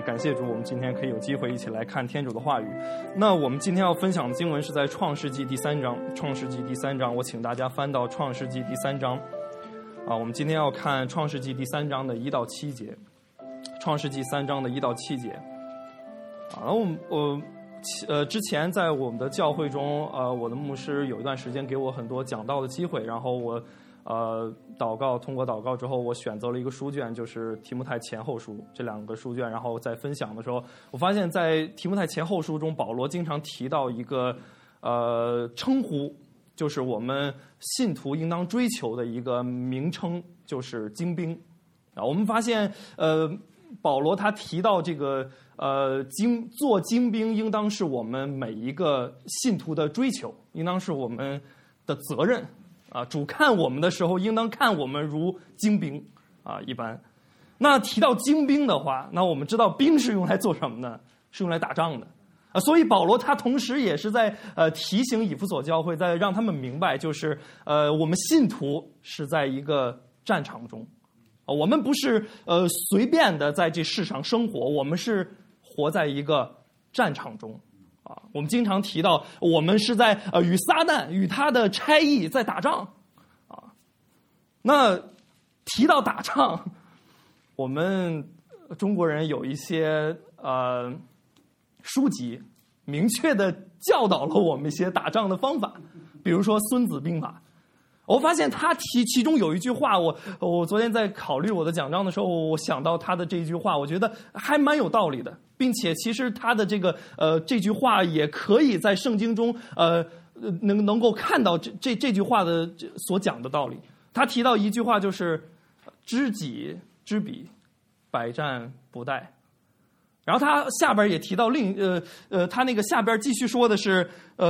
感谢主，我们今天可以有机会一起来看天主的话语。那我们今天要分享的经文是在创世纪第3章。创世纪第3章，我请大家翻到创世纪第3章。我们今天要看创世纪第3章的1到7节。创世纪3章的1到7节。然后之前在我们的教会中，我的牧师有一段时间给我很多讲道的机会，然后我通过祷告之后，我选择了一个书卷，就是提摩太前后书这2个书卷。然后在分享的时候，我发现在提摩太前后书中，保罗经常提到一个称呼，就是我们信徒应当追求的一个名称，就是精兵。我们发现保罗他提到这个做精兵应当是我们每一个信徒的追求，应当是我们的责任。主看我们的时候，应当看我们如精兵一般。那提到精兵的话，那我们知道兵是用来做什么呢？是用来打仗的所以保罗他同时也是在提醒以弗所教会，在让他们明白，就是我们信徒是在一个战场中，我们不是随便的在这世上生活，我们是活在一个战场中。我们经常提到，我们是在与撒旦与他的差役在打仗那提到打仗，我们中国人有一些书籍明确的教导了我们一些打仗的方法，比如说《孙子兵法》。我发现他其中有一句话，我昨天在考虑我的讲章的时候，我想到他的这一句话，我觉得还蛮有道理的，并且其实他的这句话也可以在圣经中能够看到这句话的所讲的道理。他提到一句话，就是知己知彼，百战不殆。然后他下边也提到他那个下边继续说的是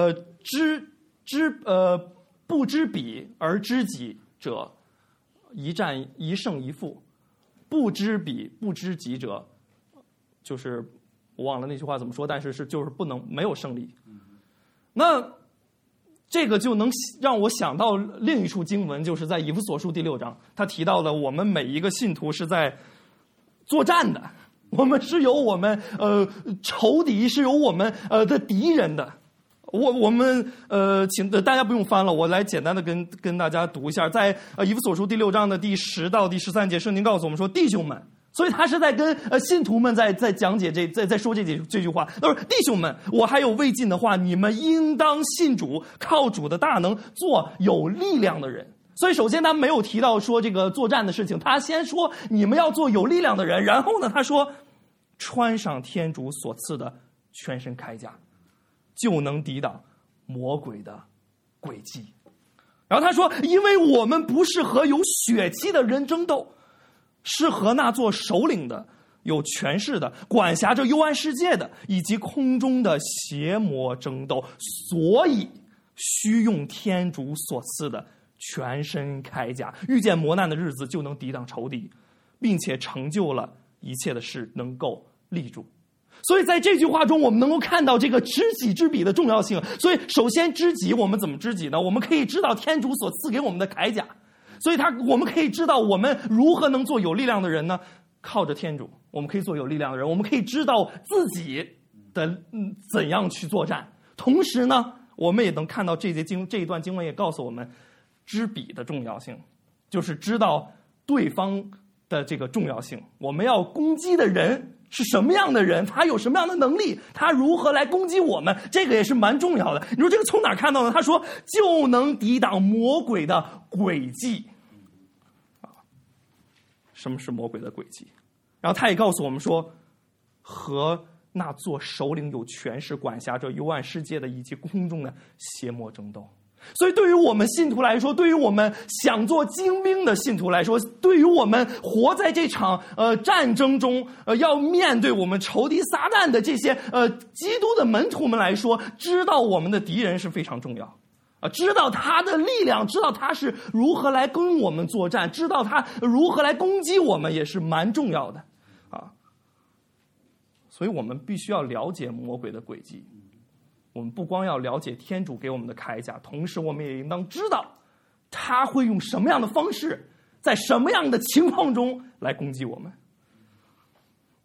不知彼而知己者，一战一胜一负。不知彼不知己者，就是我忘了那句话怎么说，但是就是没有胜利。那这个就能让我想到另一处经文，就是在以弗所书第6章，他提到了我们每一个信徒是在作战的，我们是有我们仇敌，是有我们的敌人的。我们请大家不用翻了，我来简单的跟大家读一下，在以弗所书第6章的第10到第13节，圣经告诉我们说，弟兄们，所以他是在跟信徒们在讲解在说这句话。他说，弟兄们，我还有未尽的话，你们应当信主，靠主的大能，做有力量的人。所以首先他没有提到说这个作战的事情，他先说你们要做有力量的人，然后呢他说穿上天主所赐的全身铠甲，就能抵挡魔鬼的诡计。然后他说，因为我们不是和有血气的人争斗，是和那做首领的、有权势的、管辖着幽暗世界的，以及空中的邪魔争斗，所以需用天主所赐的全身铠甲，遇见磨难的日子就能抵挡仇敌，并且成就了一切的事，能够立住。所以在这句话中，我们能够看到这个知己知彼的重要性。所以首先知己，我们怎么知己呢？我们可以知道天主所赐给我们的铠甲，所以我们可以知道我们如何能做有力量的人呢？靠着天主，我们可以做有力量的人。我们可以知道自己的怎样去作战。同时呢，我们也能看到这一段经文也告诉我们知彼的重要性，就是知道对方的这个重要性。我们要攻击的人是什么样的人，他有什么样的能力，他如何来攻击我们，这个也是蛮重要的。你说这个从哪儿看到呢？他说就能抵挡魔鬼的诡计。什么是魔鬼的诡计？然后他也告诉我们说，和那做首领、有权势、管辖着幽暗世界的以及空中的邪魔争斗。所以对于我们信徒来说，对于我们想做精兵的信徒来说，对于我们活在这场战争中要面对我们仇敌撒旦的这些基督的门徒们来说，知道我们的敌人是非常重要知道他的力量，知道他是如何来跟我们作战，知道他如何来攻击我们，也是蛮重要的所以我们必须要了解魔鬼的诡计。我们不光要了解天主给我们的铠甲，同时我们也应当知道他会用什么样的方式，在什么样的情况中来攻击我们。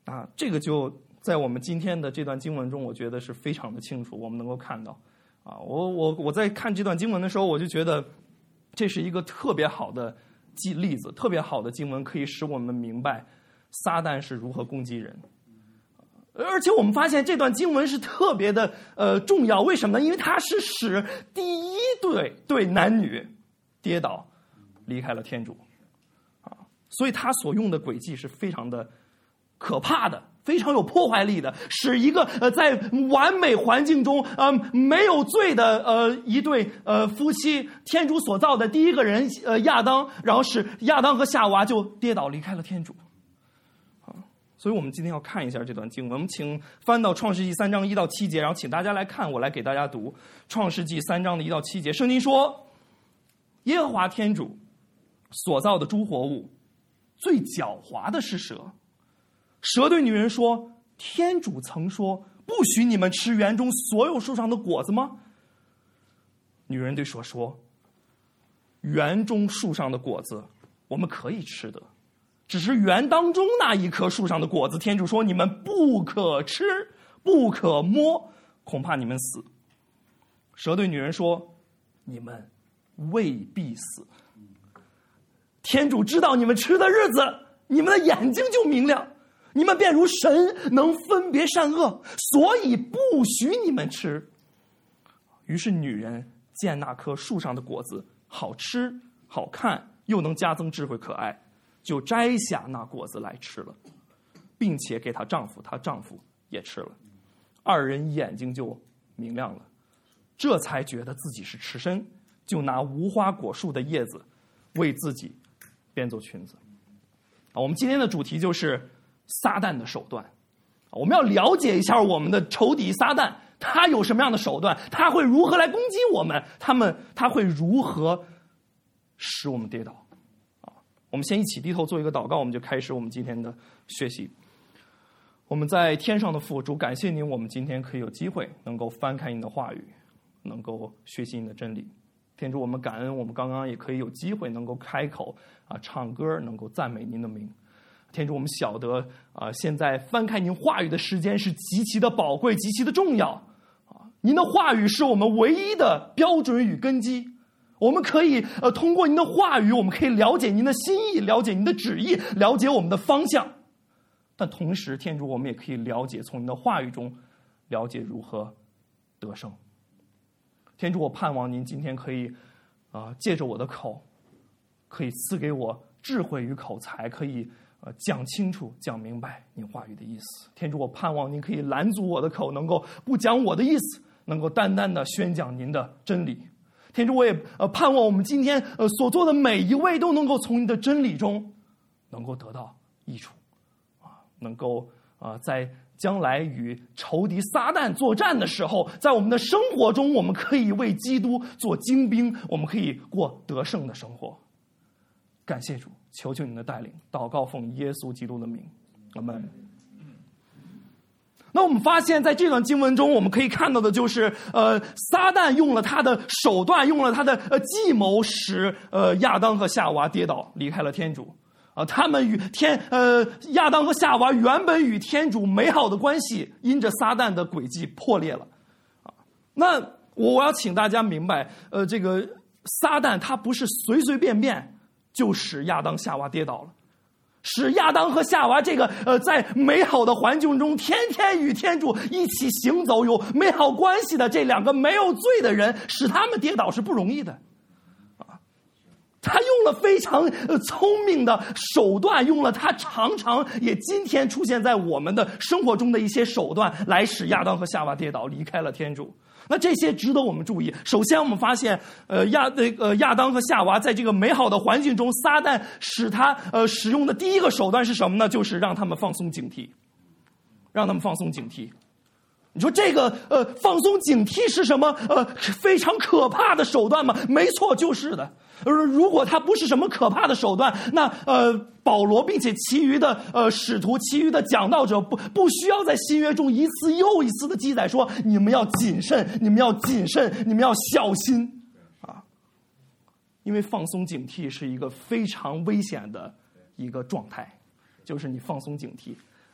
这个就在我们今天的这段经文中，我觉得是非常的清楚，我们能够看到我在看这段经文的时候，我就觉得这是一个特别好的例子，特别好的经文，可以使我们明白撒旦是如何攻击人。而且我们发现这段经文是特别的重要，为什么呢？因为它是使第一对男女跌倒离开了天主所以他所用的诡计是非常的可怕的，非常有破坏力的，使一个在完美环境中没有罪的一对夫妻，天主所造的第一个人亚当，然后使亚当和夏娃就跌倒离开了天主所以我们今天要看一下这段经文，我们请翻到创世纪3章1到7节，然后请大家来看，我来给大家读创世纪3章的1到7节。圣经说，耶和华天主所造的诸活物最狡猾的是蛇，蛇对女人说，天主曾说不许你们吃园中所有树上的果子吗？女人对蛇说，园中树上的果子我们可以吃的，只是园当中那一棵树上的果子，天主说你们不可吃，不可摸，恐怕你们死。蛇对女人说，你们未必死。天主知道你们吃的日子，你们的眼睛就明亮，你们便如神，能分别善恶，所以不许你们吃。于是女人见那棵树上的果子好吃好看，又能加增智慧可爱，就摘下那果子来吃了，并且给她丈夫，她丈夫也吃了，二人眼睛就明亮了，这才觉得自己是赤身，就拿无花果树的叶子为自己编做裙子。我们今天的主题就是撒旦的手段。我们要了解一下我们的仇敌撒旦，他有什么样的手段，他会如何来攻击我们，他会如何使我们跌倒。我们先一起低头做一个祷告，我们就开始我们今天的学习。我们在天上的父，主，感谢您，我们今天可以有机会能够翻开您的话语，能够学习您的真理。天主，我们感恩，我们刚刚也可以有机会能够开口唱歌，能够赞美您的名。天主，我们晓得现在翻开您话语的时间是极其的宝贵，极其的重要您的话语是我们唯一的标准与根基。我们可以通过您的话语，我们可以了解您的心意，了解您的旨意，了解我们的方向。但同时，天主，我们也可以了解，从您的话语中了解如何得胜。天主，我盼望您今天可以借着我的口，可以赐给我智慧与口才，可以讲清楚讲明白您话语的意思。天主，我盼望您可以拦阻我的口，能够不讲我的意思，能够单单的宣讲您的真理。天主，我也盼望我们今天所做的每一位都能够从您的真理中能够得到益处能够在将来与仇敌撒旦作战的时候，在我们的生活中，我们可以为基督做精兵，我们可以过得胜的生活。感谢主，求求您的带领，祷告奉耶稣基督的名，阿们。那我们发现在这段经文中，我们可以看到的就是撒旦用了他的手段，用了他的计谋，使亚当和夏娃跌倒离开了天主他们与亚当和夏娃原本与天主美好的关系，因着撒旦的诡计破裂了那我要请大家明白这个撒旦他不是随随便便就使亚当夏娃跌倒了，使亚当和夏娃这个在美好的环境中天天与天主一起行走，有美好关系的这两个没有罪的人，使他们跌倒是不容易的他用了非常聪明的手段，用了他常常也今天出现在我们的生活中的一些手段，来使亚当和夏娃跌倒离开了天主。那这些值得我们注意。首先我们发现亚当和夏娃在这个美好的环境中，撒旦使他使用的第一个手段是什么呢？就是让他们放松警惕，让他们放松警惕。你说这个放松警惕是什么非常可怕的手段吗？没错，就是的。如果它不是什么可怕的手段，那保罗并且其余的使徒，其余的讲道者不需要在新约中一次又一次的记载说你们要谨慎，你们要谨慎，你们要小心因为放松警惕是一个非常危险的一个状态，就是你放松警惕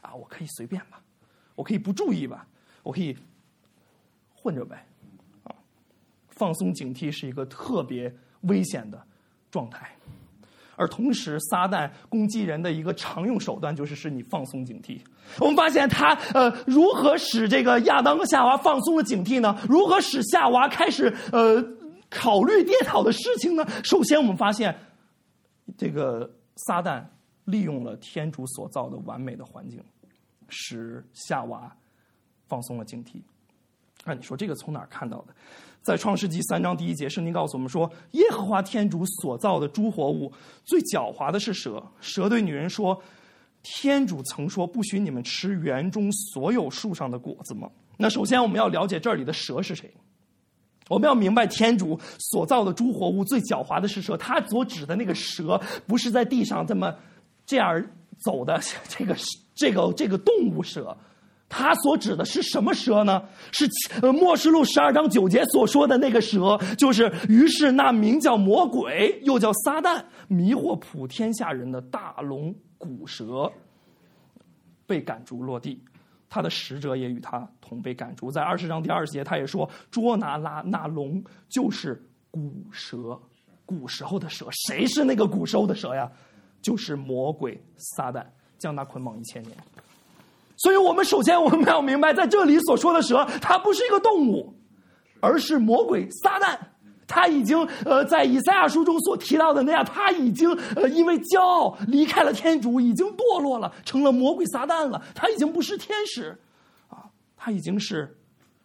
啊，我可以随便吧，我可以不注意吧，我可以混着呗，啊，放松警惕是一个特别危险的状态。而同时，撒旦攻击人的一个常用手段就是使你放松警惕。我们发现他如何使这个亚当和夏娃放松了警惕呢？如何使夏娃开始考虑跌倒的事情呢？首先，我们发现这个撒旦利用了天主所造的完美的环境，使夏娃放松了警惕。那你说这个从哪儿看到的？在创世纪3章1节，圣经告诉我们说，耶和华天主所造的诸活物最狡猾的是蛇。蛇对女人说，天主曾说不许你们吃园中所有树上的果子吗？那首先我们要了解这里的蛇是谁。我们要明白天主所造的诸活物最狡猾的是蛇，他所指的那个蛇不是在地上这样走的这个动物蛇，他所指的是什么蛇呢？是默示录12章9节所说的那个蛇，就是于是那名叫魔鬼又叫撒旦，迷惑普天下人的大龙古蛇被赶逐落地，他的使者也与他同被赶逐。在20章第20节他也说，捉拿那龙就是古蛇，古时候的蛇。谁是那个古时候的蛇呀？就是魔鬼撒旦，将他捆绑1000年。所以我们首先要明白，在这里所说的蛇，它不是一个动物，而是魔鬼撒旦。他已经在以赛亚书中所提到的那样，他已经因为骄傲离开了天主，已经堕落了，成了魔鬼撒旦了。他已经不是天使啊，他已经是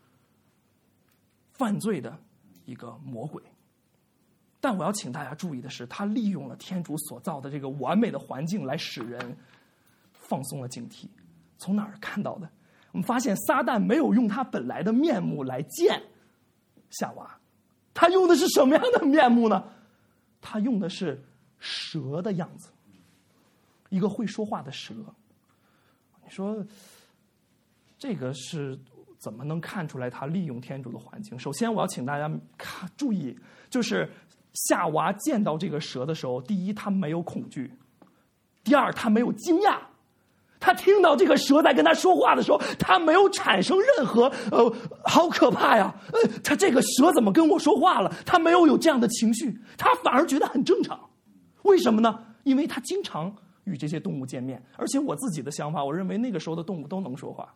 犯罪的一个魔鬼。但我要请大家注意的是，他利用了天主所造的这个完美的环境来使人放松了警惕。从哪儿看到的？我们发现撒旦没有用他本来的面目来见夏娃，他用的是什么样的面目呢？他用的是蛇的样子，一个会说话的蛇。你说这个是怎么能看出来他利用天主的环境？首先我要请大家注意，就是夏娃见到这个蛇的时候，第一，他没有恐惧；第二，他没有惊讶。他听到这个蛇在跟他说话的时候，他没有产生任何好可怕呀，他这个蛇怎么跟我说话了？他没有这样的情绪，他反而觉得很正常。为什么呢？因为他经常与这些动物见面，而且我自己的想法，我认为那个时候的动物都能说话，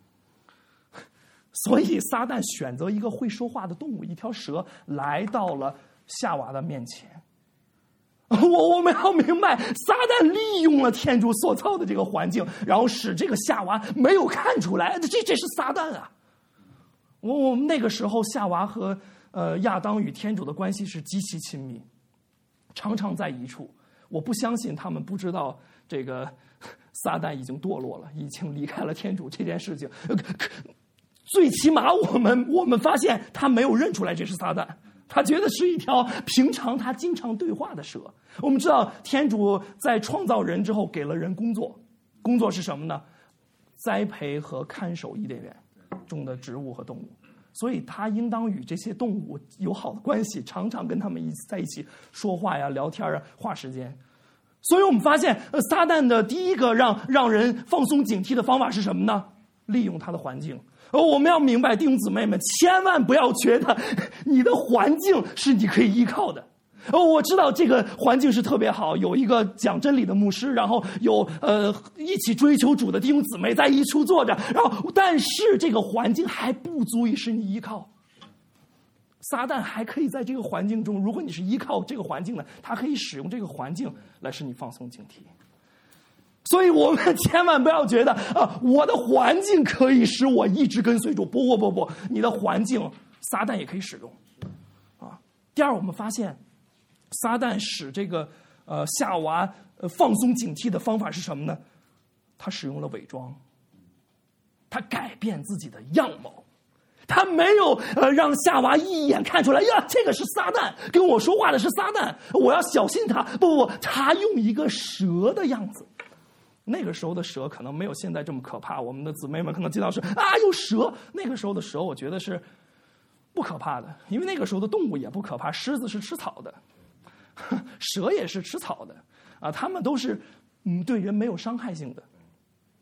所以撒旦选择一个会说话的动物，一条蛇，来到了夏娃的面前。我们要明白，撒旦利用了天主所造的这个环境，然后使这个夏娃没有看出来，这是撒旦啊！我们那个时候，夏娃和亚当与天主的关系是极其亲密，常常在一处。我不相信他们不知道这个撒旦已经堕落了，已经离开了天主这件事情。最起码我们发现他没有认出来这是撒旦。他觉得是一条平常他经常对话的蛇。我们知道天主在创造人之后给了人工作，工作是什么呢？栽培和看守伊甸园中的植物和动物，所以他应当与这些动物有好的关系，常常跟他们在一起说话呀、聊天啊、花时间。所以我们发现撒旦的第一个让人放松警惕的方法是什么呢？利用他的环境。我们要明白，弟兄姊妹们，千万不要觉得你的环境是你可以依靠的。我知道这个环境是特别好，有一个讲真理的牧师，然后有一起追求主的弟兄姊妹在一处坐着，然后但是这个环境还不足以使你依靠。撒旦还可以在这个环境中，如果你是依靠这个环境的，他可以使用这个环境来使你放松警惕。所以我们千万不要觉得我的环境可以使我一直跟随主。不，你的环境撒旦也可以使用啊。第二，我们发现撒旦使这个夏娃放松警惕的方法是什么呢？他使用了伪装，他改变自己的样貌。他没有让夏娃一眼看出来呀，这个是撒旦，跟我说话的是撒旦，我要小心他。不，他用一个蛇的样子。那个时候的蛇可能没有现在这么可怕，我们的姊妹们可能见到是有蛇。那个时候的蛇我觉得是不可怕的，因为那个时候的动物也不可怕，狮子是吃草的，蛇也是吃草的啊，它们都是对人没有伤害性的。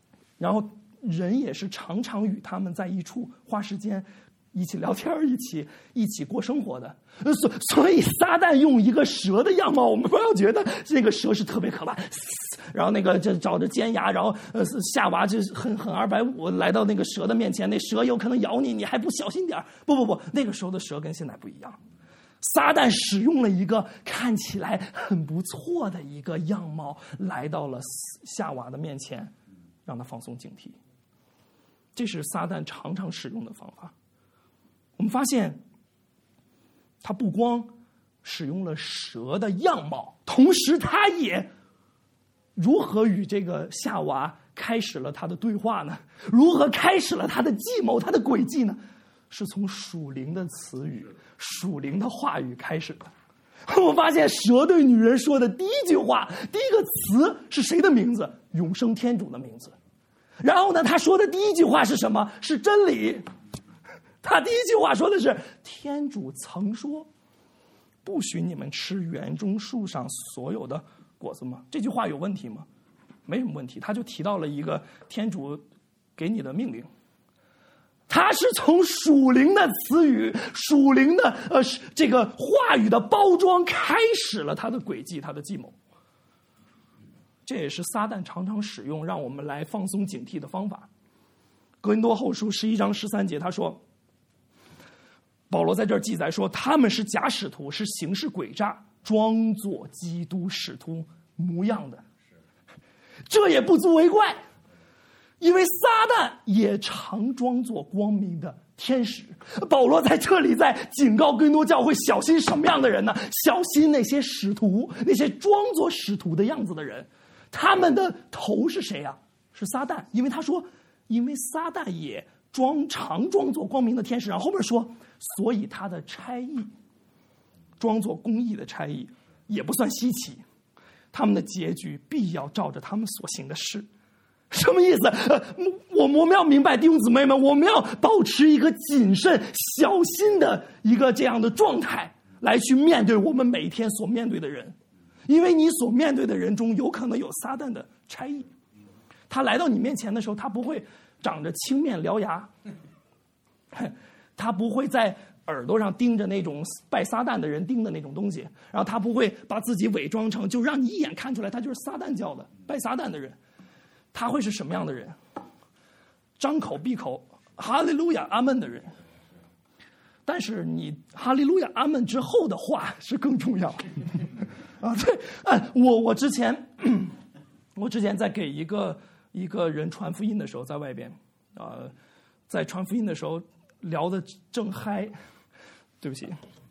然后人也是常常与他们在一处花时间，一起聊天，一起过生活的。所以撒旦用一个蛇的样貌，我们不要觉得这个蛇是特别可怕，然后那个就找着尖牙，然后夏娃就很250来到那个蛇的面前，那蛇有可能咬你，你还不小心点。不，那个时候的蛇跟现在不一样。撒旦使用了一个看起来很不错的一个样貌，来到了夏娃的面前，让他放松警惕。这是撒旦常常使用的方法。我们发现他不光使用了蛇的样貌，同时他也如何与这个夏娃开始了他的对话呢？如何开始了他的计谋，他的诡计呢？是从属灵的词语、属灵的话语开始的。我发现蛇对女人说的第一句话，第一个词是谁的名字？永生天主的名字。然后呢，他说的第一句话是什么？是真理。他第一句话说的是，天主曾说不许你们吃园中树上所有的果子吗？这句话有问题吗？没什么问题。他就提到了一个天主给你的命令。他是从属灵的词语、属灵的这个话语的包装开始了他的诡计、他的计谋。这也是撒旦常常使用让我们来放松警惕的方法。哥林多后书11章13节他说，保罗在这儿记载说，他们是假使徒，是行事诡诈，装作基督使徒模样的。这也不足为怪，因为撒旦也常装作光明的天使。保罗在这里在警告哥林多教会小心什么样的人呢？小心那些使徒，那些装作使徒的样子的人。他们的头是谁啊？是撒旦。因为他说，因为撒旦也常装作光明的天使。然后后面说，所以他的差役装作公义的差役也不算稀奇，他们的结局必要照着他们所行的事。什么意思？我们要明白，弟兄姊妹们，我们要保持一个谨慎小心的一个这样的状态来去面对我们每一天所面对的人。因为你所面对的人中有可能有撒旦的差役，他来到你面前的时候，他不会长着青面獠牙，他不会在耳朵上盯着那种拜撒旦的人盯的那种东西，然后他不会把自己伪装成就让你一眼看出来他就是撒旦教的拜撒旦的人。他会是什么样的人？张口闭口哈利路亚阿们的人。但是你哈利路亚阿们之后的话是更重要啊！对，我之前在给一个人传福音的时候，在外边在传福音的时候聊得正嗨，对不起，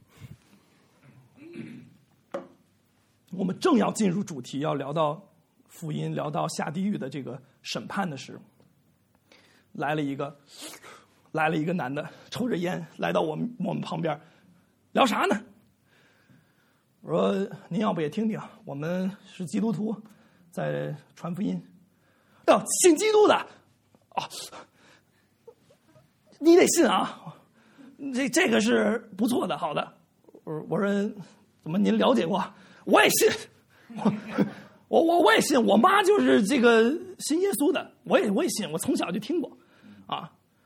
我们正要进入主题，要聊到福音，聊到下地狱的这个审判的时候，来了一个男的，抽着烟来到我们旁边，聊啥呢？我说您要不也听听，我们是基督徒，在传福音。信基督的啊，你得信啊，这个是不错的，好的。我说怎么您了解过？我也信，我也信，我妈就是这个信耶稣的，我也信，我从小就听过啊。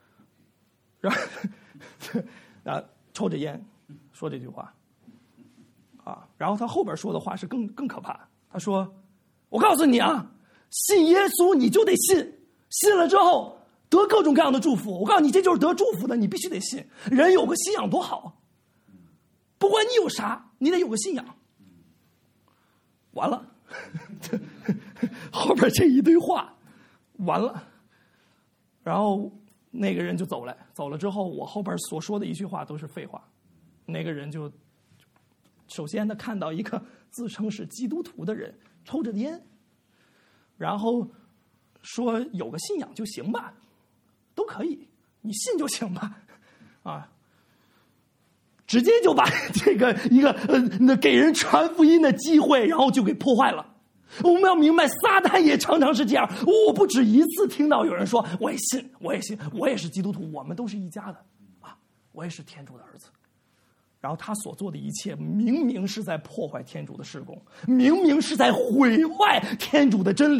然后抽着烟说这句话啊，然后他后边说的话是更可怕。他说：“我告诉你啊，信耶稣你就得信，信了之后得各种各样的祝福。我告诉你，这就是得祝福的，你必须得信。人有个信仰多好，不管你有啥，你得有个信仰。”完了，后边这一堆话完了，然后那个人就走了之后，我后边所说的一句话都是废话。那个人就首先他看到一个自称是基督徒的人抽着烟，然后说有个信仰就行吧，都可以，你信就行吧，啊，直接就把这个一个给人传福音的机会，然后就给破坏了。我们要明白，撒旦也常常是这样。我不止一次听到有人说：“我也信，我也信，我也是基督徒，我们都是一家的啊，我也是天主的儿子。”然后他所做的一切，明明是在破坏天主的事工，明明是在毁坏天主的真理。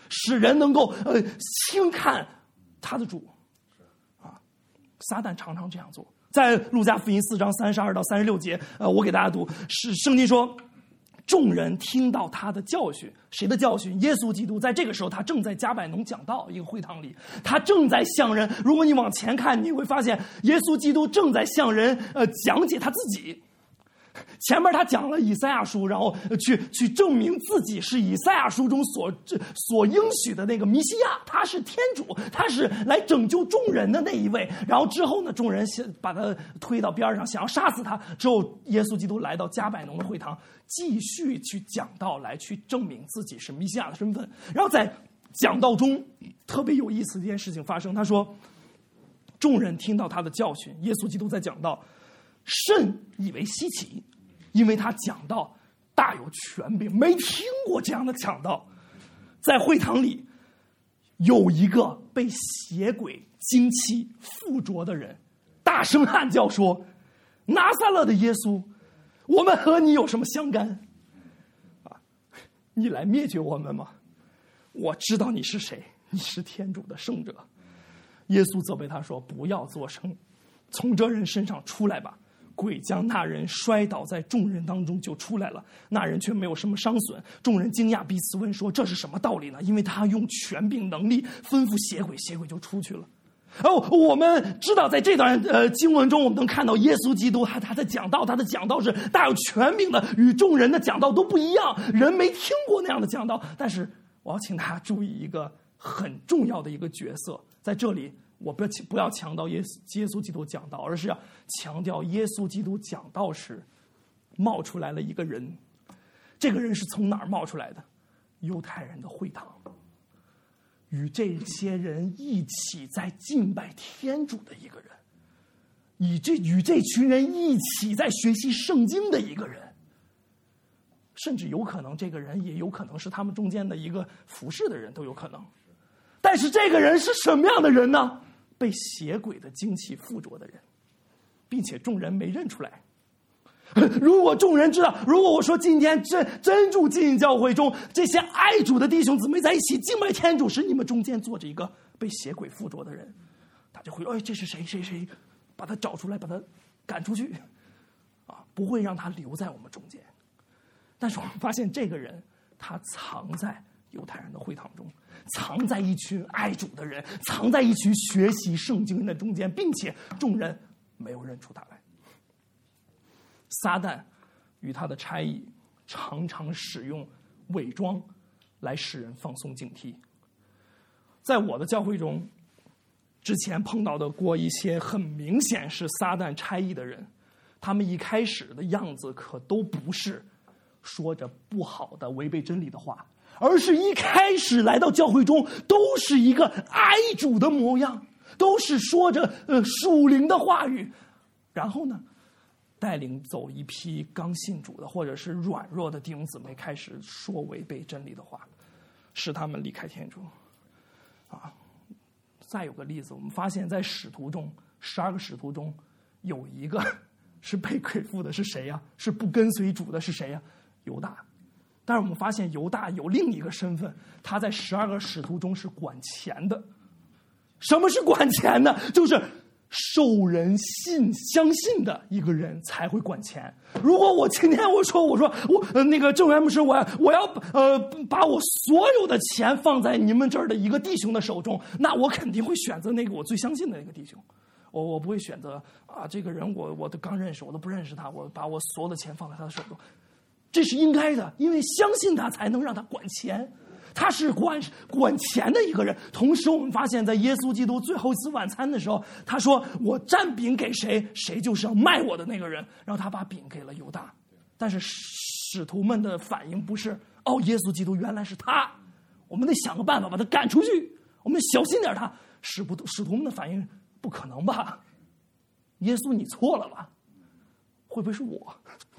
使人能够轻看他的主啊。撒旦常常这样做。在路加福音4章32到36节，我给大家读，是圣经说，众人听到他的教训，谁的教训？耶稣基督。在这个时候，他正在加百农讲道，一个会堂里，他正在向人。如果你往前看，你会发现耶稣基督正在向人讲解他自己。前面他讲了以赛亚书，然后去证明自己是以赛亚书中所应许的那个弥西亚，他是天主，他是来拯救众人的那一位。然后之后呢，众人把他推到边上，想要杀死他。之后耶稣基督来到加百农的会堂，继续去讲道，来去证明自己是弥西亚的身份。然后在讲道中特别有意思的一件事情发生，他说众人听到他的教训，耶稣基督在讲道，甚以为稀奇，因为他讲道大有权柄，没听过这样的讲道。在会堂里有一个被邪鬼精气附着的人，大声喊叫说，拿撒勒的耶稣，我们和你有什么相干啊？你来灭绝我们吗？我知道你是谁，你是天主的圣者。耶稣责备他说，不要作声，从这人身上出来吧。鬼将那人摔倒在众人当中就出来了，那人却没有什么伤损。众人惊讶，彼此问说，这是什么道理呢？因为他用权柄能力吩咐邪鬼，邪鬼就出去了。我们知道在这段经文中，我们能看到耶稣基督他的讲道，他的讲道是大有权柄的，与众人的讲道都不一样，人没听过那样的讲道。但是我要请大家注意一个很重要的一个角色，在这里我不要强调耶稣基督讲道，而是要强调耶稣基督讲道时冒出来了一个人。这个人是从哪儿冒出来的？犹太人的会堂，与这些人一起在敬拜天主的一个人，与这群人一起在学习圣经的一个人，甚至有可能这个人也有可能是他们中间的一个服侍的人，都有可能。但是这个人是什么样的人呢？被邪鬼的精气附着的人，并且众人没认出来。如果众人知道，如果我说今天真主进教会中，这些爱主的弟兄姊妹在一起敬拜天主时，你们中间坐着一个被邪鬼附着的人，他就会这是谁谁谁，把他找出来，把他赶出去啊，不会让他留在我们中间。但是我们发现这个人他藏在犹太人的会堂中，藏在一群爱主的人，藏在一群学习圣经人的中间，并且众人没有认出他来。撒旦与他的差役常常使用伪装来使人放松警惕。在我的教会中，之前碰到的过一些很明显是撒旦差役的人，他们一开始的样子可都不是说着不好的违背真理的话，而是一开始来到教会中都是一个爱主的模样，都是说着属灵的话语，然后呢带领走一批刚信主的或者是软弱的弟兄姊妹，开始说违背真理的话，使他们离开天主啊。再有个例子，我们发现在使徒中12个使徒中有一个是被鬼附的，是谁呀？是不跟随主的，是谁呀？犹大。但是我们发现犹大有另一个身份，他在12个使徒中是管钱的。什么是管钱呢？就是受人相信的一个人才会管钱。如果我今天我说那个郑元牧师，我要把我所有的钱放在你们这儿的一个弟兄的手中，那我肯定会选择那个我最相信的那个弟兄。我不会选择这个人我都刚认识，我都不认识他，我把我所有的钱放在他的手中。这是应该的，因为相信他才能让他管钱。他是管钱的一个人。同时我们发现在耶稣基督最后一次晚餐的时候，他说我蘸饼给谁，谁就是要卖我的那个人。然后他把饼给了犹大。但是使徒们的反应不是耶稣基督原来是他，我们得想个办法把他赶出去，我们小心点他。使徒们的反应不可能吧，耶稣你错了吧，会不会是我？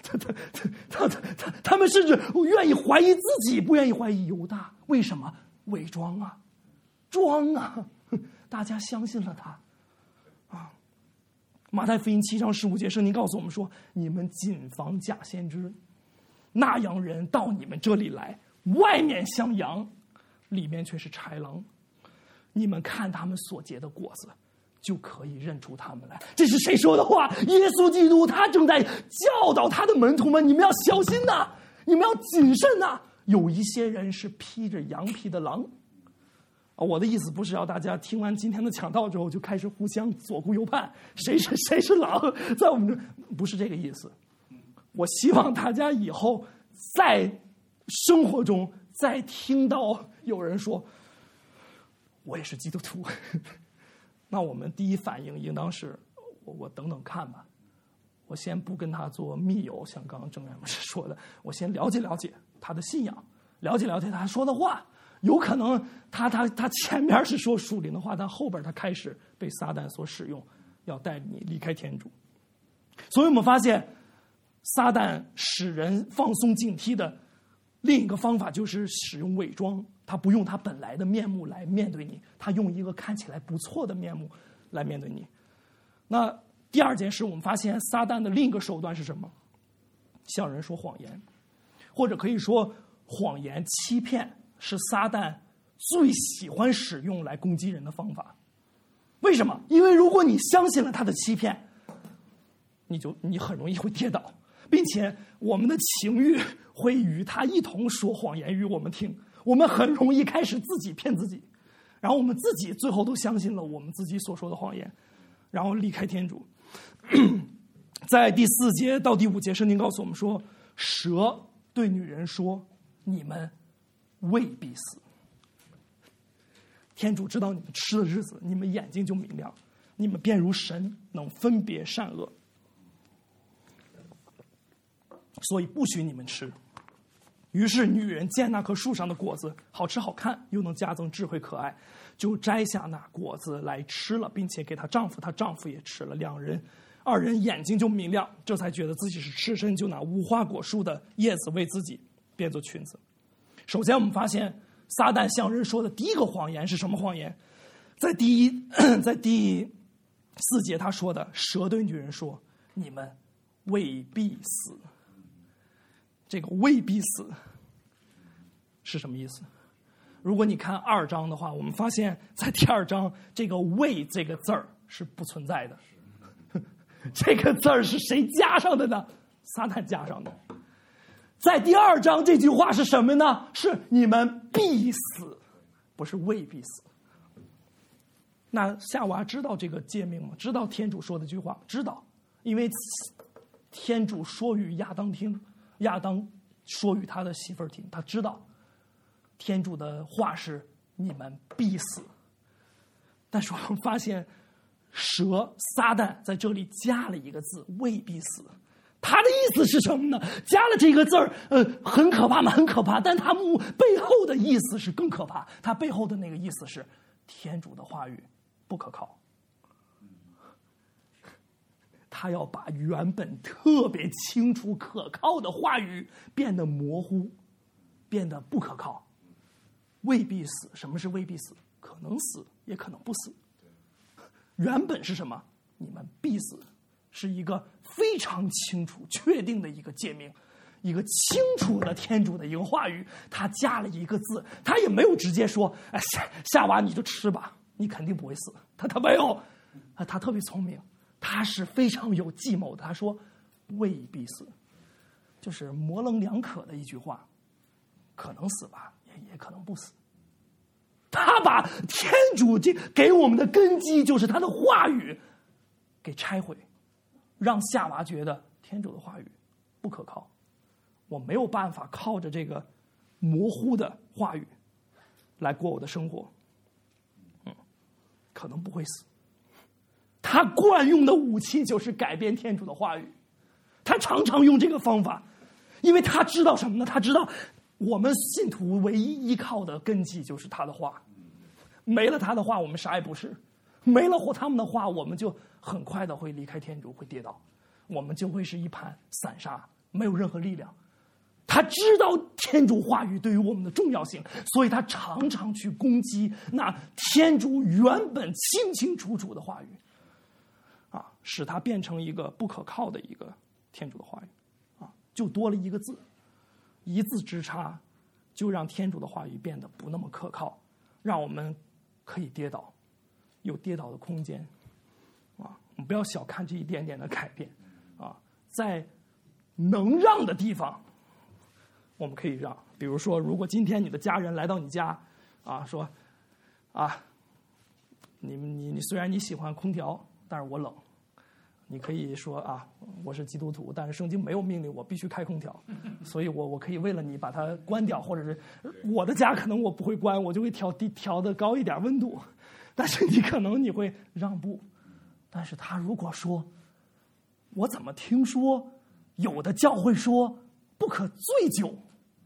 他们甚至愿意怀疑自己，不愿意怀疑犹大。为什么？伪装啊，装啊，大家相信了他啊。马太福音7章15节，圣经告诉我们说，你们谨防假先知，那样人到你们这里来，外面像羊， 里面却是豺狼。你们看他们所结的果子，就可以认出他们来。这是谁说的话？耶稣基督，他正在教导他的门徒们，你们要小心呐，你们要谨慎呐。有一些人是披着羊皮的狼。我的意思不是要大家听完今天的讲道之后就开始互相左顾右盼，谁是狼，在我们这不是这个意思。我希望大家以后在生活中再听到有人说我也是基督徒，那我们第一反应应当是我等等看吧，我先不跟他做密友，像刚刚郑院牧师说的，我先了解了解他的信仰，了解了解他说的话。有可能他前面是说属灵的话，但后边他开始被撒旦所使用，要带你离开天主。所以我们发现撒旦使人放松警惕的另一个方法就是使用伪装，他不用他本来的面目来面对你，他用一个看起来不错的面目来面对你。那第二件事，我们发现撒旦的另一个手段是什么？向人说谎言，或者可以说谎言欺骗是撒旦最喜欢使用来攻击人的方法。为什么？因为如果你相信了他的欺骗，你很容易会跌倒，并且我们的情欲会与他一同说谎言与我们听，我们很容易开始自己骗自己，然后我们自己最后都相信了我们自己所说的谎言，然后离开天主。在第4节到第5节，圣经告诉我们说，蛇对女人说，你们未必死。天主知道你们吃的日子，你们眼睛就明亮，你们便如神，能分别善恶，所以不许你们吃。于是女人见那棵树上的果子好吃好看，又能加增智慧可爱，就摘下那果子来吃了，并且给她丈夫，她丈夫也吃了，二人眼睛就明亮，这才觉得自己是赤身，就拿无花果树的叶子为自己编做裙子。首先我们发现撒旦向人说的第一个谎言是什么谎言？在第4节他说的，蛇对女人说，你们未必死。这个未必死是什么意思？如果你看2章的话，我们发现在第2章这个未这个字儿是不存在的。这个字儿是谁加上的呢？撒旦加上的。在第2章这句话是什么呢？是你们必死，不是未必死。那夏娃知道这个诫命吗？知道天主说的这句话？知道，因为天主说与亚当听，亚当说与他的媳妇儿听，他知道天主的话是你们必死。但是我们发现蛇撒旦在这里加了一个字，未必死。他的意思是什么呢？加了这个字儿，很可怕吗？很可怕，但他背后的意思是更可怕。他背后的那个意思是，天主的话语不可靠。他要把原本特别清楚可靠的话语变得模糊，变得不可靠。未必死，什么是未必死？可能死，也可能不死。原本是什么？你们必死，是一个非常清楚确定的一个诫命，一个清楚的天主的一个话语。他加了一个字，他也没有直接说夏娃你就吃吧，你肯定不会死。他没有，他特别聪明，他是非常有计谋的。他说未必死，就是模棱两可的一句话，可能死吧，也可能不死。他把天主给我们的根基，就是他的话语，给拆毁，让夏娃觉得天主的话语不可靠，我没有办法靠着这个模糊的话语来过我的生活，可能不会死。他惯用的武器就是改变天主的话语，他常常用这个方法，因为他知道什么呢？他知道我们信徒唯一依靠的根基就是他的话，没了他的话我们啥也不是，没了他们的话我们就很快的会离开天主，会跌倒，我们就会是一盘散沙，没有任何力量。他知道天主话语对于我们的重要性，所以他常常去攻击那天主原本清清楚楚的话语，使它变成一个不可靠的一个天主的话语，就多了一个字，一字之差就让天主的话语变得不那么可靠，让我们可以跌倒，有跌倒的空间。我们不要小看这一点点的改变在能让的地方我们可以让。比如说，如果今天你的家人来到你家说你虽然你喜欢空调，但是我冷，你可以说我是基督徒，但是圣经没有命令我必须开空调，所以我可以为了你把它关掉，或者是我的家可能我不会关，我就会调的高一点温度，但是你会让步。但是他如果说，我怎么听说有的教会说不可醉酒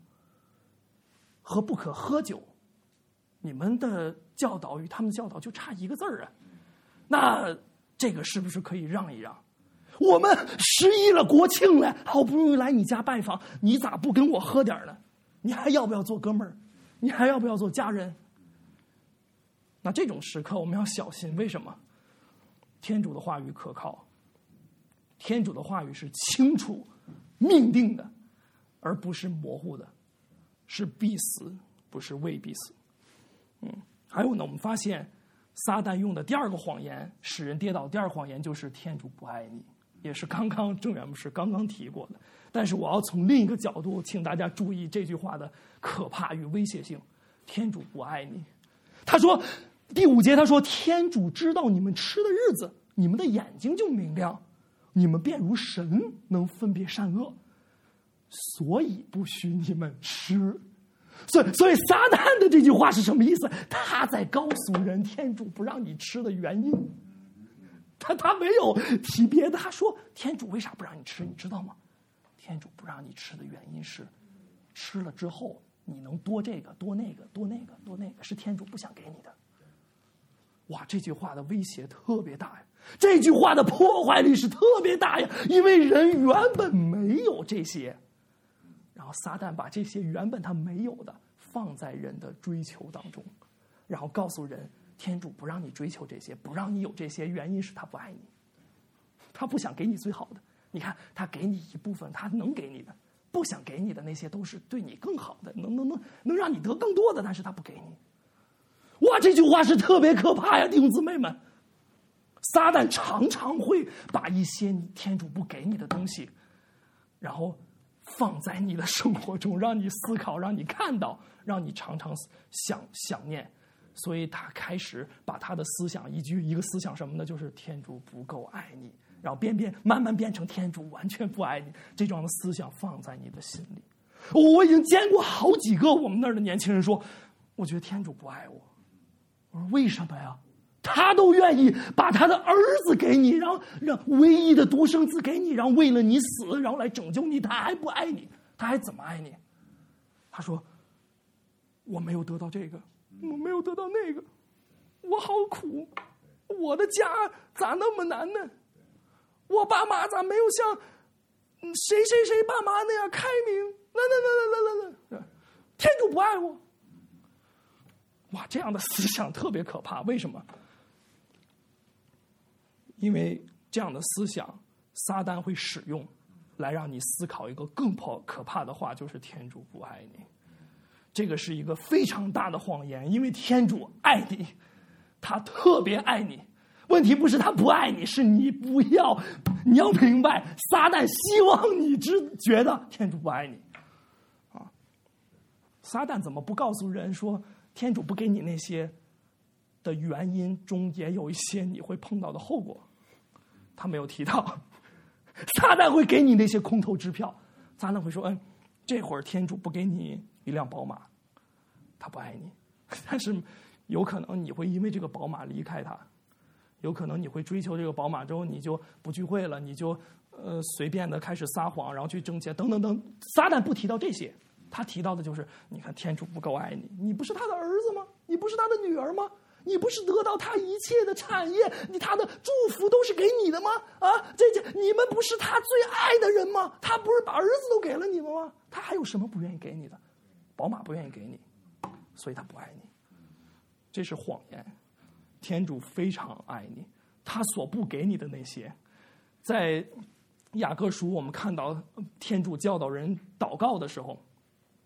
和不可喝酒，你们的教导与他们的教导就差一个字儿那这个是不是可以让一让？我们11了，国庆了，好不容易来你家拜访，你咋不跟我喝点呢？你还要不要做哥们儿？你还要不要做家人？那这种时刻我们要小心，为什么？天主的话语可靠，天主的话语是清楚命定的，而不是模糊的，是必死，不是未必死。还有呢，我们发现撒旦用的第二个谎言使人跌倒，第二个谎言就是天主不爱你，也是刚刚郑远牧师刚刚提过的。但是我要从另一个角度，请大家注意这句话的可怕与威胁性。天主不爱你，他说第5节他说，天主知道你们吃的日子，你们的眼睛就明亮，你们便如神能分别善恶，所以不许你们吃。所以撒旦的这句话是什么意思？他在告诉人天主不让你吃的原因。他没有提别的，他说天主为啥不让你吃，你知道吗？天主不让你吃的原因是，吃了之后你能多这个多那个多那个多那个，是天主不想给你的。哇，这句话的威胁特别大呀，这句话的破坏力是特别大呀，因为人原本没有这些，然后撒旦把这些原本他没有的放在人的追求当中，然后告诉人天主不让你追求这些，不让你有这些，原因是他不爱你，他不想给你最好的。你看他给你一部分他能给你的，不想给你的那些都是对你更好的，能让你得更多的，但是他不给你。哇，这句话是特别可怕呀，弟兄姊妹们。撒旦常常会把一些天主不给你的东西，然后放在你的生活中，让你思考，让你看到，让你常常想念。所以他开始把他的思想一个思想什么呢？就是天主不够爱你，然后慢慢变成天主完全不爱你，这种的思想放在你的心里。我已经见过好几个我们那儿的年轻人说，我觉得天主不爱我。我说为什么呀？他都愿意把他的儿子给你，然后让唯一的独生子给你，然后为了你死，然后来拯救你，他还不爱你，他还怎么爱你？他说我没有得到这个，我没有得到那个，我好苦，我的家咋那么难呢？我爸妈咋没有像谁谁谁爸妈那样开明？天主不爱我。哇，这样的思想特别可怕。为什么？因为这样的思想撒旦会使用来让你思考一个更可怕的话，就是天主不爱你。这个是一个非常大的谎言，因为天主爱你，他特别爱你。问题不是他不爱你，是你要明白，撒旦希望你觉得天主不爱你撒旦怎么不告诉人说天主不给你那些的原因中也有一些你会碰到的后果？他没有提到。撒旦会给你那些空头支票，撒旦会说这会儿天主不给你一辆宝马，他不爱你，但是有可能你会因为这个宝马离开他，有可能你会追求这个宝马之后你就不聚会了，你就随便的开始撒谎，然后去挣钱等等等。撒旦不提到这些，他提到的就是你看天主不够爱你，你不是他的儿子吗？你不是他的女儿吗？你不是得到他一切的产业，他的祝福都是给你的吗？你们不是他最爱的人吗？他不是把儿子都给了你们吗？他还有什么不愿意给你的？宝马不愿意给你，所以他不爱你。这是谎言。天主非常爱你，他所不给你的那些，在雅各书我们看到天主教导人祷告的时候，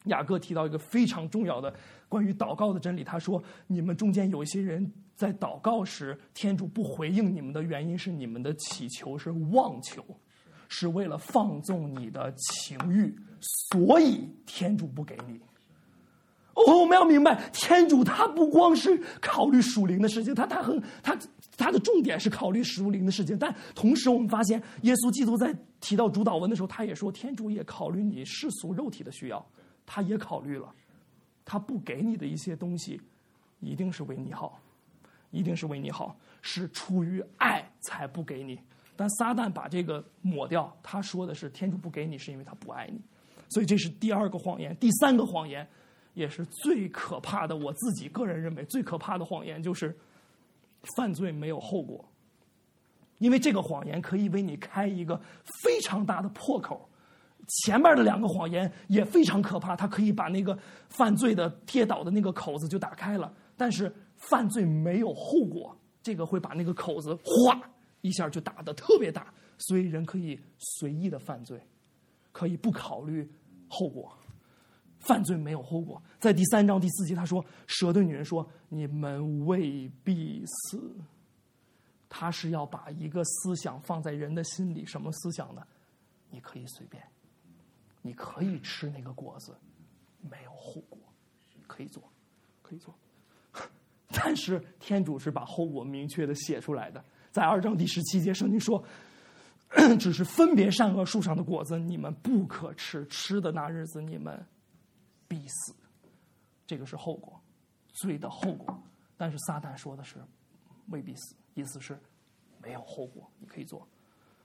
雅各提到一个非常重要的关于祷告的真理，他说你们中间有一些人在祷告时，天主不回应你们的原因是你们的祈求是妄求，是为了放纵你的情欲，所以天主不给你。我们要明白，天主他不光是考虑属灵的事情，他的重点是考虑属灵的事情，但同时我们发现，耶稣基督在提到主祷文的时候，他也说，天主也考虑你世俗肉体的需要，他也考虑了，他不给你的一些东西，一定是为你好，一定是为你好，是出于爱才不给你。但撒旦把这个抹掉，他说的是天主不给你是因为他不爱你，所以这是第二个谎言。第三个谎言也是最可怕的，我自己个人认为最可怕的谎言就是犯罪没有后果。因为这个谎言可以为你开一个非常大的破口，前面的两个谎言也非常可怕，它可以把那个犯罪的跌倒的那个口子就打开了，但是犯罪没有后果，这个会把那个口子哗一下就打得特别大，所以人可以随意的犯罪，可以不考虑后果。犯罪没有后果。在第3章第4节他说，蛇对女人说，你们未必死。他是要把一个思想放在人的心里，什么思想呢？你可以随便，你可以吃那个果子，没有后果，可以做，可以做。但是天主是把后果明确的写出来的，在2章第17节圣经说，只是分别善恶树上的果子你们不可吃，吃的那日子你们必死。这个是后果，罪的后果。但是撒旦说的是未必死，意思是没有后果，你可以做。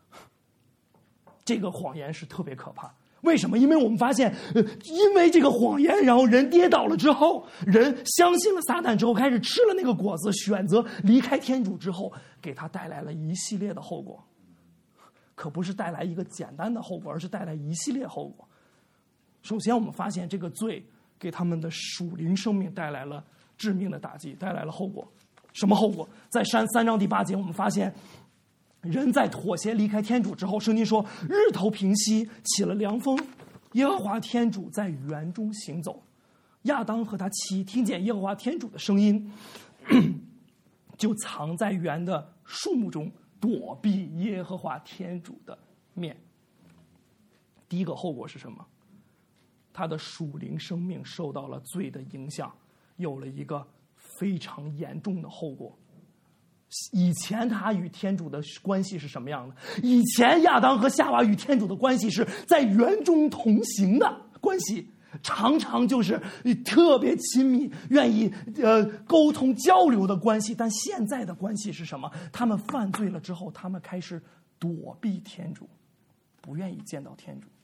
这个谎言是特别可怕。为什么？因为我们发现，因为这个谎言，然后人跌倒了之后，人相信了撒旦之后，开始吃了那个果子，选择离开天主之后，给他带来了一系列的后果。可不是带来一个简单的后果，而是带来一系列后果。首先我们发现这个罪给他们的属灵生命带来了致命的打击，带来了后果。什么后果？在3章第8节我们发现，人在妥协离开天主之后，圣经说日头平息，起了凉风，耶和华天主在园中行走，亚当和他妻听见耶和华天主的声音，就藏在园的树木中，躲避耶和华天主的面。第一个后果是什么？他的属灵生命受到了罪的影响，有了一个非常严重的后果。以前他与天主的关系是什么样的？以前亚当和夏娃与天主的关系是在园中同行的关系，常常就是特别亲密，愿意沟通交流的关系。但现在的关系是什么？他们犯罪了之后，他们开始躲避天主，不愿意见到天主。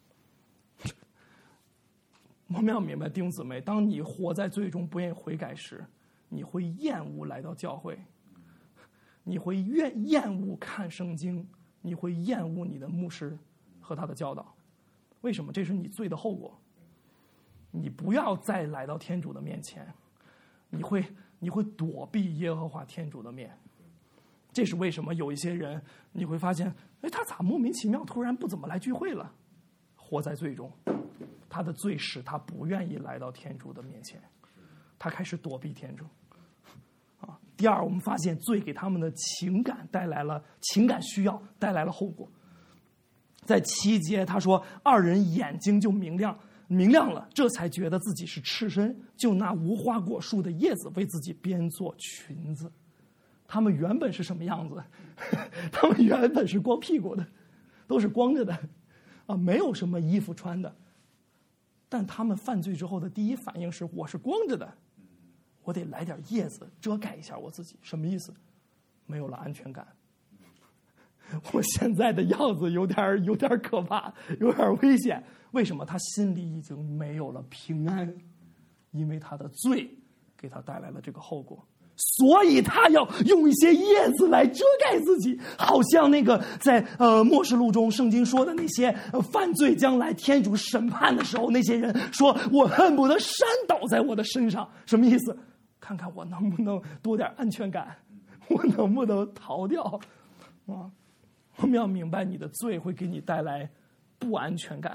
我们要明白，弟兄姊妹，当你活在罪中不愿意悔改时，你会厌恶来到教会，你会厌恶看圣经，你会厌恶你的牧师和他的教导。为什么？这是你罪的后果。你不要再来到天主的面前，你会躲避耶和华天主的面。这是为什么有一些人你会发现，他咋莫名其妙突然不怎么来聚会了？活在罪中，他的罪使他不愿意来到天主的面前，他开始躲避天主。第二，我们发现罪给他们的情感带来了情感需要，带来了后果。在7节他说，二人眼睛就明亮了，这才觉得自己是赤身，就拿无花果树的叶子为自己编做裙子。他们原本是什么样子？他们原本是光屁股的，都是光着的没有什么衣服穿的。但他们犯罪之后的第一反应是，我是光着的，我得来点叶子遮盖一下我自己。什么意思？没有了安全感。我现在的样子有点可怕，有点危险。为什么？他心里已经没有了平安，因为他的罪给他带来了这个后果，所以他要用一些叶子来遮盖自己，好像那个在默示录中圣经说的那些犯罪将来天主审判的时候，那些人说我恨不得山倒在我的身上。什么意思？看看我能不能多点安全感，我能不能逃掉我们要明白，你的罪会给你带来不安全感，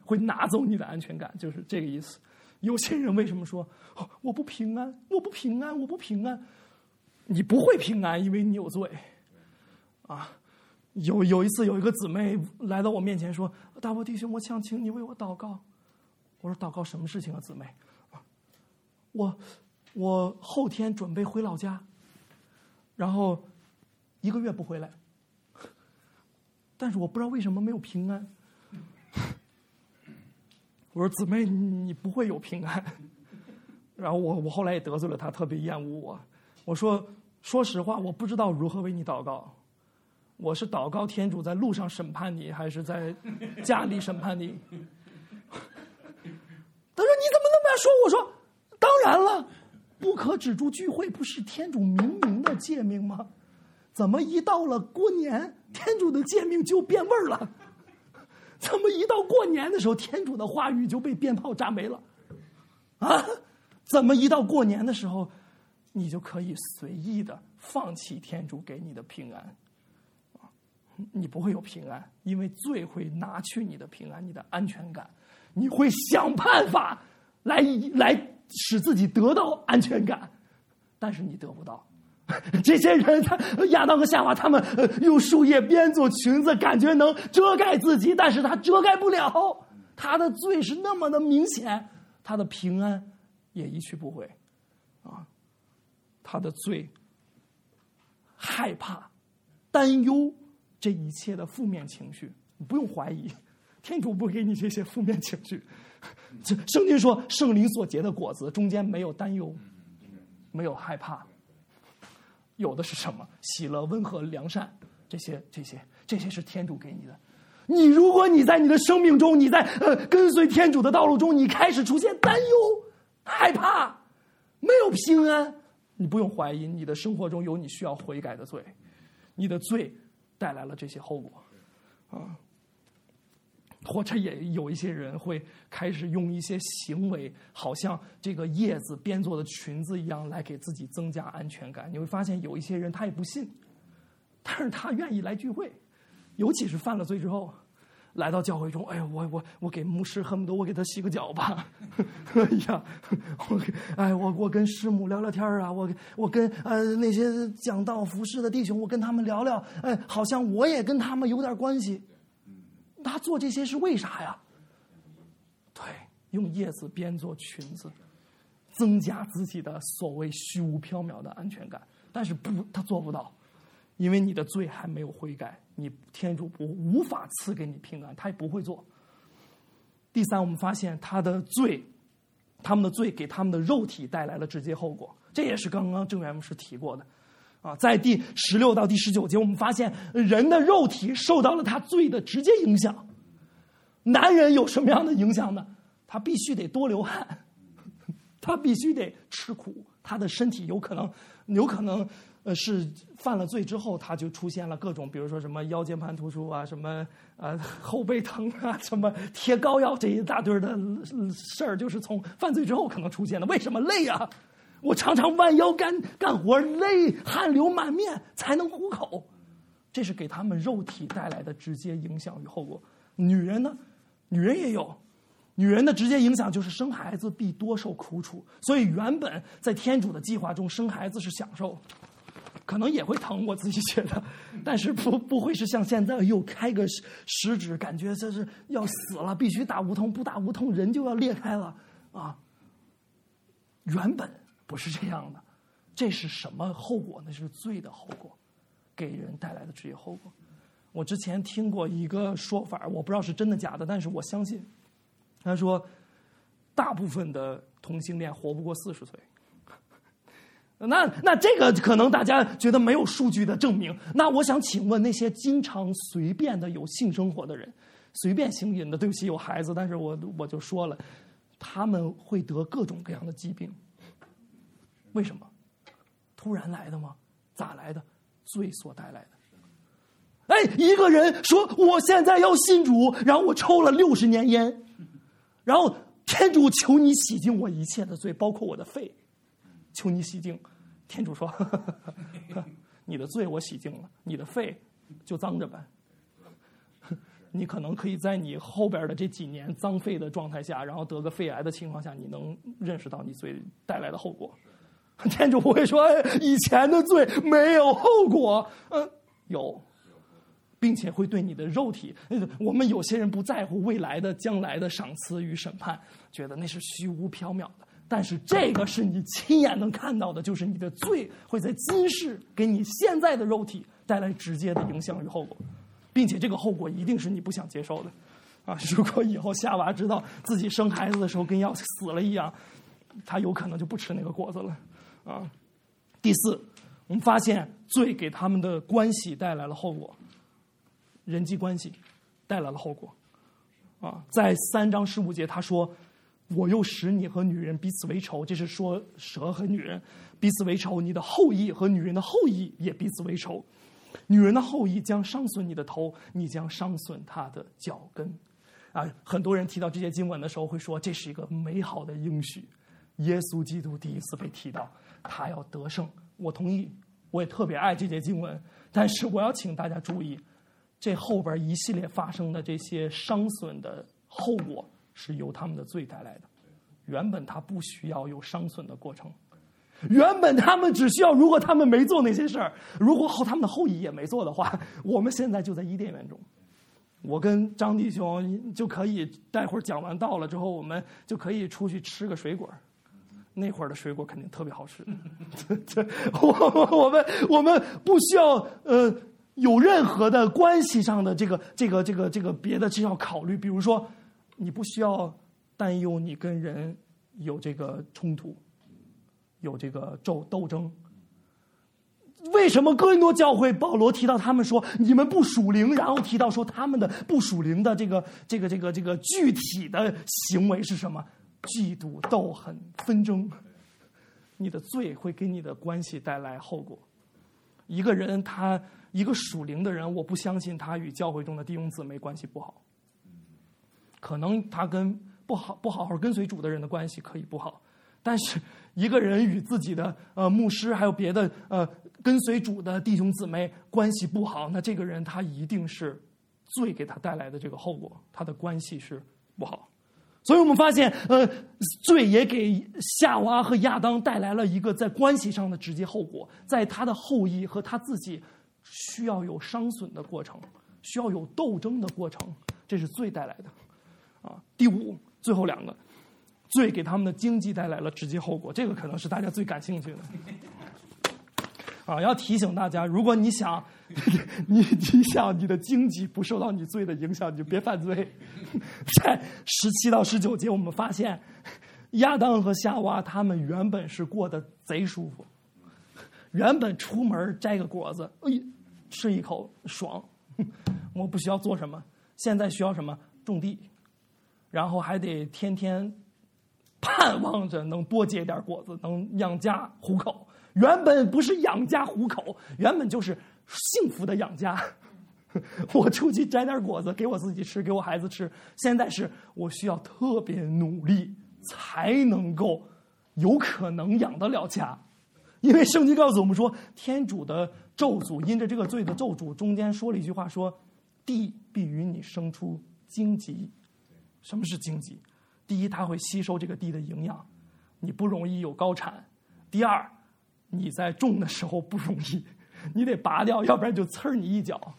会拿走你的安全感，就是这个意思。有些人为什么说我不平安，我不平安，我不平安？你不会平安，因为你有罪啊。有一次有一个姊妹来到我面前说，大伯弟兄，我想请你为我祷告。我说祷告什么事情啊，姊妹？我后天准备回老家，然后1个月不回来，但是我不知道为什么没有平安。我说姊妹，你不会有平安。然后我后来也得罪了她，特别厌恶我。我说实话，我不知道如何为你祷告。我是祷告天主在路上审判你，还是在家里审判你？他说你怎么那么说？我说当然了，不可止住聚会不是天主明明的诫命吗？怎么一到了过年，天主的诫命就变味儿了？怎么一到过年的时候，天主的话语就被鞭炮炸没了？啊？怎么一到过年的时候，你就可以随意的放弃天主给你的平安？你不会有平安，因为罪会拿去你的平安，你的安全感。你会想办法来使自己得到安全感，但是你得不到。这些人，亚当和夏娃，他们用树叶编做裙子，感觉能遮盖自己，但是他遮盖不了。他的罪是那么的明显，他的平安也一去不回啊！他的罪、害怕、担忧，这一切的负面情绪，你不用怀疑，天主不给你这些负面情绪。圣经说，圣灵所结的果子中间没有担忧，没有害怕，有的是什么？喜乐、温和、良善，这些是天主给你的。如果你在你的生命中，你在跟随天主的道路中，你开始出现担忧、害怕，没有平安，你不用怀疑，你的生活中有你需要悔改的罪，你的罪带来了这些后果啊。或者也有一些人会开始用一些行为，好像这个叶子编做的裙子一样，来给自己增加安全感。你会发现有一些人他也不信，但是他愿意来聚会，尤其是犯了罪之后，来到教会中，哎呀，我给牧师恨不得我给他洗个脚吧，哎呀，我跟师母聊聊天啊，我跟那些讲道服侍的弟兄，我跟他们聊聊，好像我也跟他们有点关系。他做这些是为啥呀？对，用叶子编做裙子，增加自己的所谓虚无缥缈的安全感，但是他做不到，因为你的罪还没有悔改，你天主无法赐给你平安，他也不会做。第三，我们发现他们的罪给他们的肉体带来了直接后果，这也是刚刚郑元牧师提过的。在第16到第19节，我们发现人的肉体受到了他罪的直接影响。男人有什么样的影响呢？他必须得多流汗，他必须得吃苦，他的身体有可能是犯了罪之后，他就出现了各种，比如说什么腰间盘突出啊，什么后背疼啊，什么贴膏药，这一大堆的事儿，就是从犯罪之后可能出现的。为什么累啊？我常常弯腰干活，累，汗流满面才能糊口，这是给他们肉体带来的直接影响与后果。女人呢？女人也有，女人的直接影响就是生孩子必多受苦楚，所以原本在天主的计划中，生孩子是享受，可能也会疼，我自己觉得，但是不会是像现在又开个食指，感觉这是要死了，必须打无痛，不打无痛人就要裂开了啊！原本不是这样的，这是什么后果呢？是罪的后果，给人带来的直接后果。我之前听过一个说法，我不知道是真的假的，但是我相信。他说，大部分的同性恋活不过40岁。那这个可能大家觉得没有数据的证明。那我想请问那些经常随便的有性生活的人，随便行淫的，对不起有孩子，但是我就说了，他们会得各种各样的疾病。为什么？突然来的吗？咋来的？罪所带来的。一个人说我现在要信主，然后我抽了60年烟，然后天主求你洗净我一切的罪，包括我的肺，求你洗净。天主说你的罪我洗净了，你的肺就脏着呗。 你可能可以在你后边的这几年脏废的状态下，然后得个肺癌的情况下，你能认识到你罪带来的后果。天主不会说以前的罪没有后果，有，并且会对你的肉体，我们有些人不在乎未来的将来的赏赐与审判，觉得那是虚无缥缈的。但是这个是你亲眼能看到的，就是你的罪会在今世给你现在的肉体带来直接的影响与后果，并且这个后果一定是你不想接受的。如果以后夏娃知道自己生孩子的时候跟要死了一样，他有可能就不吃那个果子了。第四，我们发现罪给他们的关系带来了后果，人际关系带来了后果。在3章15节他说，我又使你和女人彼此为仇，这是说蛇和女人彼此为仇，你的后裔和女人的后裔也彼此为仇。女人的后裔将伤损你的头，你将伤损她的脚跟。很多人提到这些经文的时候会说，这是一个美好的应许。耶稣基督第一次被提到，他要得胜。我同意，我也特别爱这节经文，但是我要请大家注意，这后边一系列发生的这些伤损的后果是由他们的罪带来的。原本他不需要有伤损的过程，原本他们只需要，如果他们没做那些事儿，如果他们的后裔也没做的话，我们现在就在伊甸园中。我跟张弟兄就可以待会儿讲完道了之后，我们就可以出去吃个水果，那会儿的水果肯定特别好吃。我们不需要有任何的关系上的这个别的需要考虑，比如说你不需要担忧你跟人有这个冲突，有这个斗争。为什么哥林多教会保罗提到他们说你们不属灵，然后提到说他们的不属灵的这个具体的行为是什么？嫉妒、斗恨、纷争。你的罪会给你的关系带来后果。一个人一个属灵的人，我不相信他与教会中的弟兄姊妹关系不好，可能他跟不好好跟随主的人的关系可以不好，但是一个人与自己的牧师还有别的跟随主的弟兄姊妹关系不好，那这个人他一定是罪给他带来的这个后果，他的关系是不好。所以我们发现罪也给夏娃和亚当带来了一个在关系上的直接后果，在他的后裔和他自己需要有伤损的过程，需要有斗争的过程，这是罪带来的。第五，最后2个，罪给他们的经济带来了直接后果，这个可能是大家最感兴趣的。要提醒大家，如果你想你的经济不受到你罪的影响，你就别犯罪。在17到19节，我们发现亚当和夏娃他们原本是过得贼舒服，原本出门摘个果子，吃一口爽，我不需要做什么。现在需要什么？种地，然后还得天天盼望着能多结点果子，能养家糊口。原本不是养家糊口，原本就是幸福的养家。我出去摘点果子给我自己吃，给我孩子吃。现在是我需要特别努力才能够有可能养得了家，因为圣经告诉我们说，天主的咒诅，因着这个罪的咒诅，中间说了一句话，说地必与你生出荆棘。什么是荆棘？第一，它会吸收这个地的营养，你不容易有高产。第二，你在种的时候不容易，你得拔掉，要不然就呲你一脚。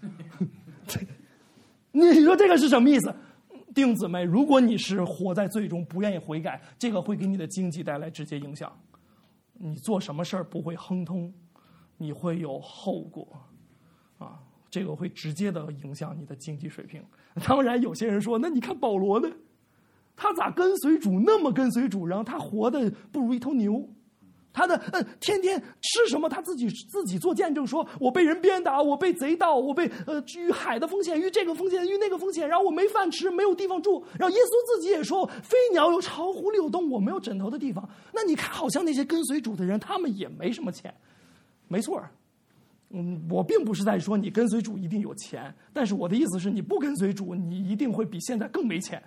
你说这个是什么意思？弟兄姊妹，如果你是活在罪中不愿意悔改，这个会给你的经济带来直接影响。你做什么事儿不会亨通，你会有后果这个会直接的影响你的经济水平。当然有些人说，那你看保罗呢，他咋跟随主那么跟随主，然后他活的不如一头牛，他的天天吃什么他自己做见证，说我被人鞭打，我被贼盗，我被遇海的风险，遇这个风险，遇那个风险，然后我没饭吃，没有地方住。然后耶稣自己也说，飞鸟有巢，狐狸有洞，我没有枕头的地方。那你看好像那些跟随主的人，他们也没什么钱。没错，我并不是在说你跟随主一定有钱，但是我的意思是你不跟随主，你一定会比现在更没钱。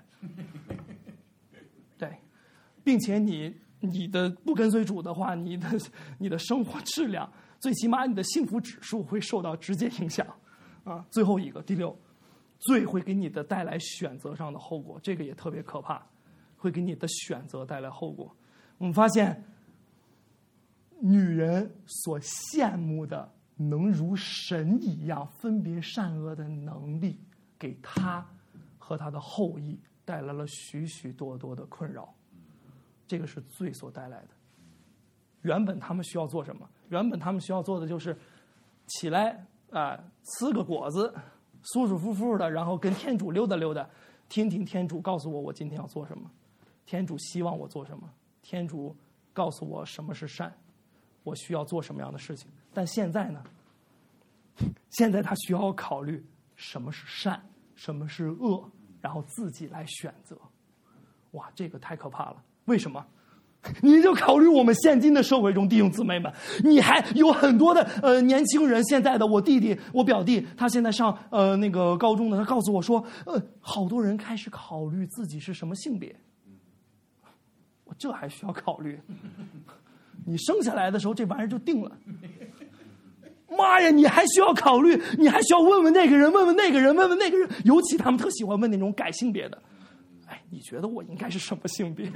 对，并且你的不跟随主的话，你的生活质量，最起码你的幸福指数会受到直接影响。最后一个，第六， 罪会给你的带来选择上的后果，这个也特别可怕，会给你的选择带来后果。我们发现，女人所羡慕的能如神一样分别善恶的能力，给她和她的后裔带来了许许多多的困扰。这个是罪所带来的。原本他们需要做什么？原本他们需要做的就是起来吃个果子，舒舒服服的，然后跟天主溜达溜达，听听天主告诉我今天要做什么，天主希望我做什么，天主告诉我什么是善，我需要做什么样的事情。但现在呢？现在他需要考虑什么是善，什么是恶，然后自己来选择。哇，这个太可怕了！为什么？你就考虑我们现今的社会中，弟兄姊妹们，你还有很多的年轻人，现在的我弟弟、我表弟，他现在上那个高中的，他告诉我说，好多人开始考虑自己是什么性别。我这还需要考虑？你生下来的时候这玩意儿就定了。妈呀，你还需要考虑？你还需要问问那个人，问问那个人，问问那个人，尤其他们特喜欢问那种改性别的。哎，你觉得我应该是什么性别？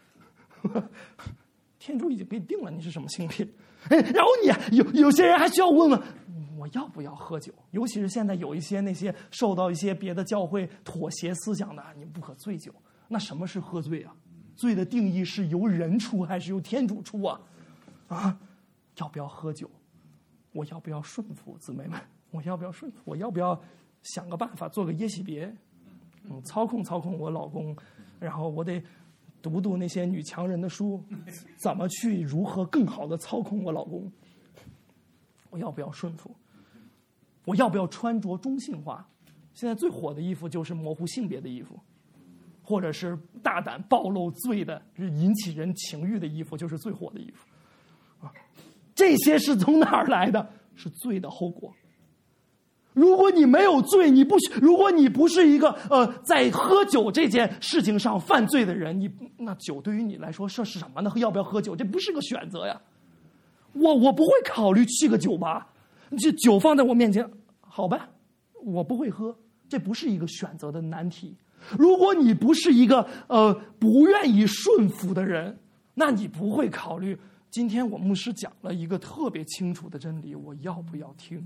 天主已经给你定了你是什么性别，然后你有些人还需要问问我要不要喝酒，尤其是现在有一些那些受到一些别的教会妥协思想的，你不可醉酒。那什么是喝醉啊？罪的定义是由人出还是由天主出啊？要不要喝酒？我要不要顺服？姊妹们，我要不要顺服？我要不要想个办法做个耶洗别？操控我老公，然后我得读读那些女强人的书，怎么去如何更好的操控我老公？我要不要顺服？我要不要穿着中性化？现在最火的衣服就是模糊性别的衣服，或者是大胆暴露罪的、引起人情欲的衣服，就是最火的衣服。这些是从哪儿来的？是罪的后果。如果你没有罪，如果你不是一个在喝酒这件事情上犯罪的人，那酒对于你来说是什么呢？要不要喝酒？这不是个选择呀。我不会考虑去个酒吧，这酒放在我面前，好吧，我不会喝，这不是一个选择的难题。如果你不是一个不愿意顺服的人，那你不会考虑今天我牧师讲了一个特别清楚的真理，我要不要听？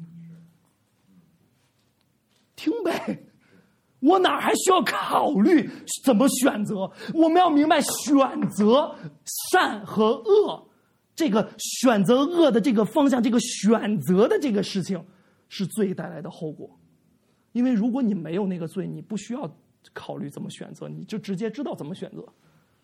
听呗，我哪还需要考虑怎么选择？我们要明白选择善和恶，这个选择恶的这个方向，这个选择的这个事情是罪带来的后果。因为如果你没有那个罪，你不需要考虑怎么选择，你就直接知道怎么选择。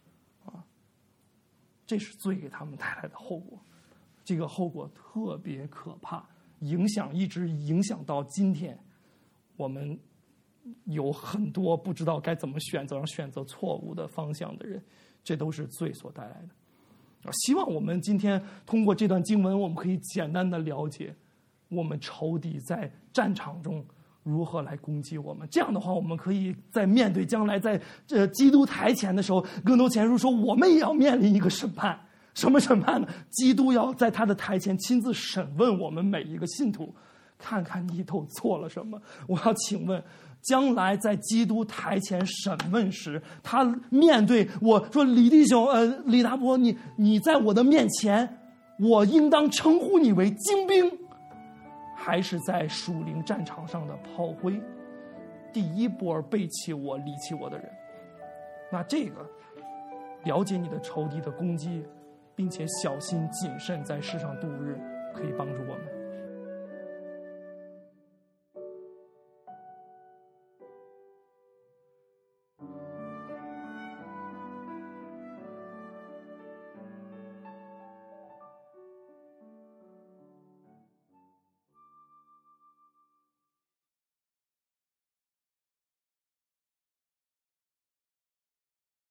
这是罪给他们带来的后果，这个后果特别可怕，一直影响到今天。我们有很多不知道该怎么选择错误的方向的人，这都是罪所带来的。希望我们今天通过这段经文，我们可以简单的了解我们仇敌在战场中如何来攻击我们。这样的话，我们可以在面对将来在基督台前的时候，更多前述说我们也要面临一个审判。什么审判呢？基督要在他的台前亲自审问我们每一个信徒，看看你都做了什么。我要请问，将来在基督台前审问时，他面对我说，李弟兄，李大伯，你在我的面前，我应当称呼你为精兵，还是在属灵战场上的炮灰？第一波背弃我、离弃我的人。那这个了解你的仇敌的攻击，并且小心谨慎在世上度日，可以帮助我们。